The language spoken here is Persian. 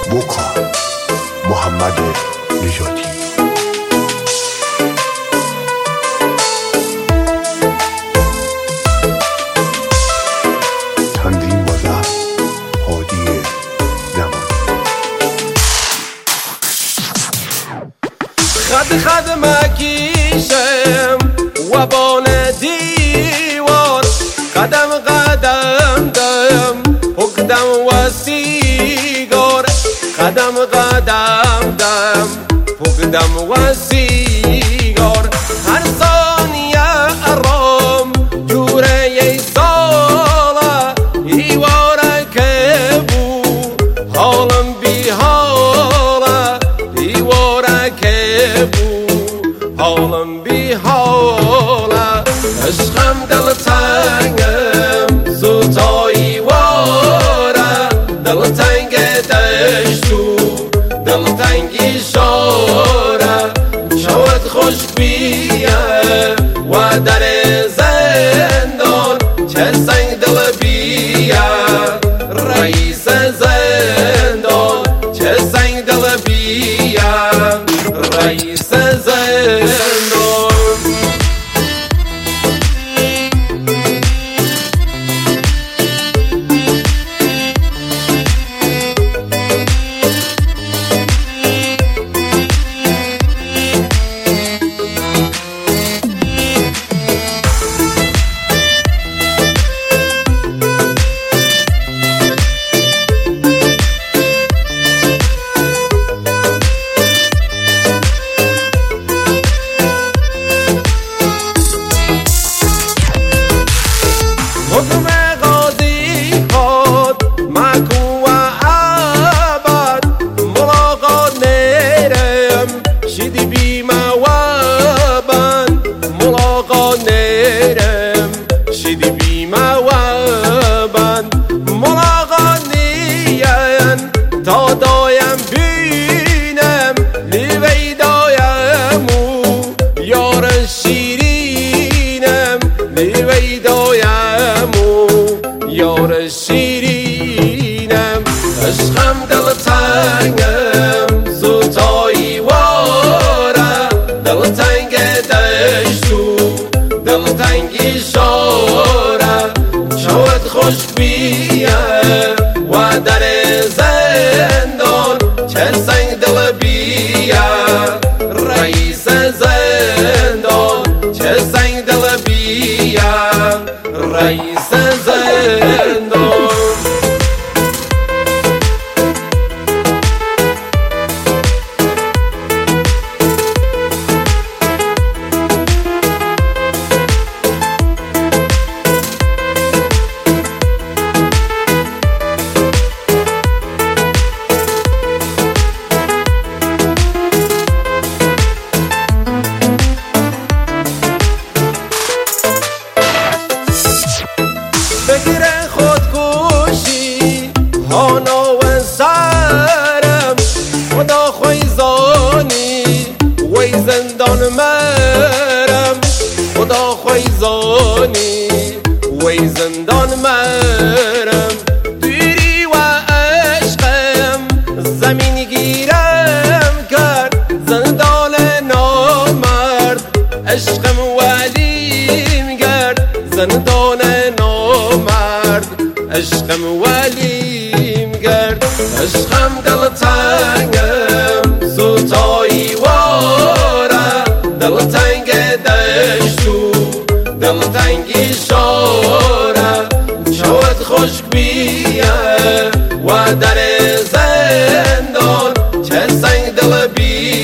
وکا محمد نژادی. تنظیم و ضبط هادی نمانی. خد مکیشم و بان دیوار، قدم قدم دم پکدم و سیگار، قدم قدم دم پکدم و سیگار. هر ثانیه ارام جوره یه ساله ایواره که بو حالم بی حاله، ایواره که بو حالم بی حاله. عشقم دل تنگم زوتایی واره، دل تنگ دشتو دل تنگی شاره. شود خوش بیه و در زندان چه سنگ دل بیه رئیس زندان، چه سنگ دل بیه رئیس زندان. حکم قاضی خود مکو و عبد، ملاقات نیرم شدی بیمه و بند، ملاقات نیرم شدی بیمه و بند. ملاقات نیم تا دایم بینم لیوی دایمو یار شیرینم، لیوی دایمو یار شیرینم. عشقم دل تنگم زوتایی واره، دل تنگ دشتو دل تنگی شاره. شود خوش بیه و در زندان چه سنگ دل بیه رئیس زندان، چه سنگ دل بیه رئیس زندان. فکر خودکشی هانا و سرم، خدا خویزانی وی زندان مرم، خدا خویزانی وی زندان مرم. دوری و عشقم زمین گیرم کرد، زندان نامرد عشقم ولیم گرد، زندان عشقم ولیم گرد. عشقم دل تنگم زوتایی واره، دل تنگ دشتو دل تنگی شاره. شود خشک بیه و در زندان چه سنگ دل بیه